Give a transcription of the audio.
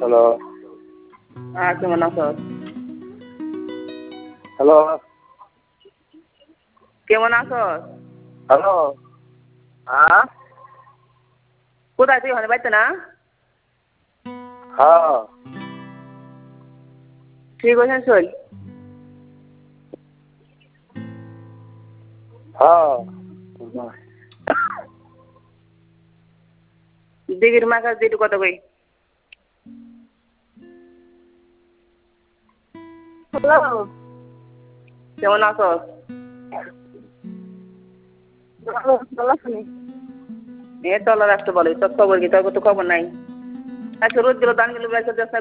Hello কেমন আছো? Hello কেমন আছো? হ্যালো হ্যাঁ কোথায় তুই ওখানে বাড়িতে না? হ্যাঁ ঠিক আছে চল। হ্যাঁ দিঘির মাছ আর দিটু কত কই? হ্যালো কেমন আছো? ভালো শুনি এ তলা রাখতে বলে তোর খবর কি? তোর তো খবর নাই। আচ্ছা রোদ গেল ধান গুলো বের করে